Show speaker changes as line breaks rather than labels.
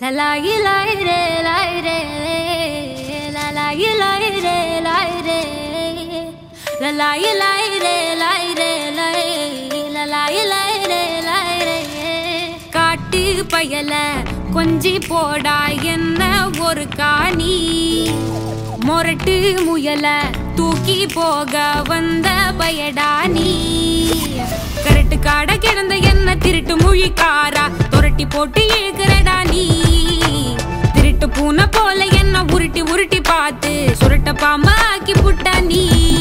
La la ye la re la re la la ye la re la re la la ye la re la re la la ye la re la re காட்டு பயல கொஞ்சி போடா என்ன ஒரு காணி மொரட்டு முயல தூக்கி போக வந்த பயடா நீ கரட்டு காட கிடந்த என்ன திருட்டு முழிக்காரா தொரட்டி போட்டு இழுக்கிறடா நீ திருட்டு பூனை போல என்ன உருட்டி உருட்டி பார்த்து சுருட்ட பாம்பா ஆக்கி புட்டா நீ